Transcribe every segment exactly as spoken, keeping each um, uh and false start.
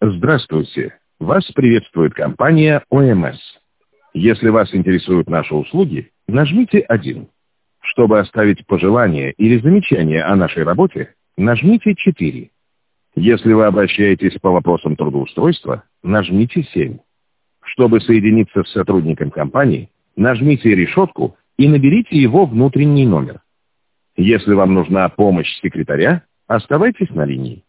Здравствуйте! Вас приветствует компания О Эм Эс. Если вас интересуют наши услуги, нажмите один. Чтобы оставить пожелания или замечания о нашей работе, нажмите четыре. Если вы обращаетесь по вопросам трудоустройства, нажмите семь. Чтобы соединиться с сотрудником компании, нажмите решетку и наберите его внутренний номер. Если вам нужна помощь секретаря, оставайтесь на линии.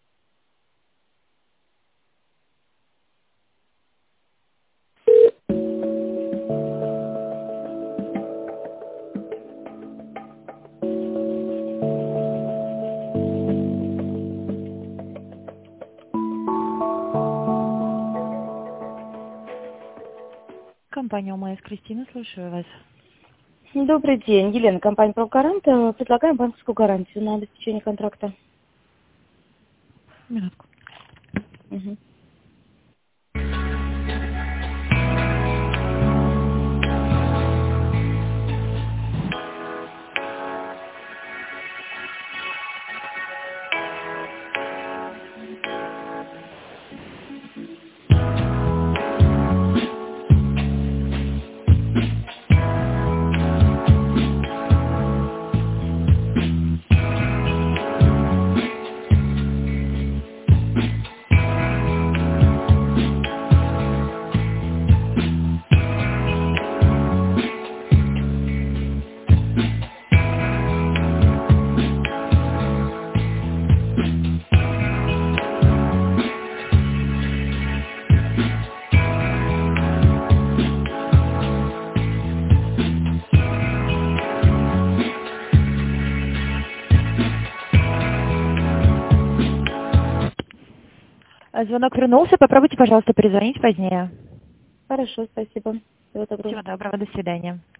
Компания О Эм Эс, Кристина, слушаю вас. Добрый день, Елена, компания «Правгарант». Предлагаем банковскую гарантию на обеспечение контракта. Минутку. Угу. Звонок вернулся. Попробуйте, пожалуйста, перезвонить позднее. Хорошо, спасибо. Всего доброго. Всего доброго. До свидания.